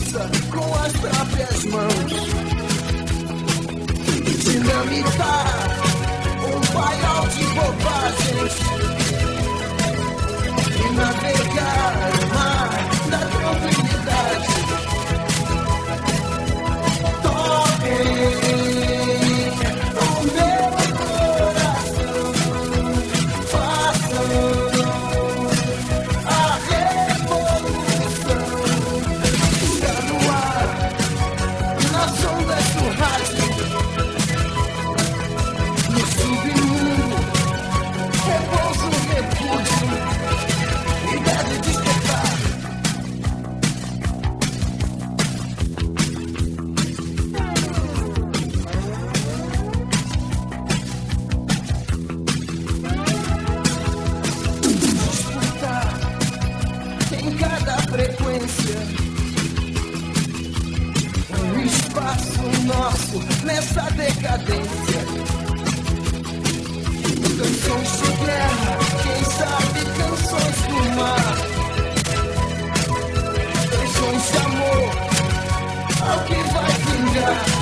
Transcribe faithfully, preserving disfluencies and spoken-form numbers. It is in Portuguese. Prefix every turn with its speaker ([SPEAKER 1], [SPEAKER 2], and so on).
[SPEAKER 1] força com as próprias mãos. Dinamitar um paiol de bobagens e navegar o mar da tranquilidade. Toquem o meu coração, façam a revolução. Está no ar, nas ondas do rádio, no submundo, repousa um repúdio e deve despertar. Disputar em cada frequência um espaço nosso nessa decadência. Canções de guerra, quem sabe canções do mar. Canções de amor, ao que vai vingar.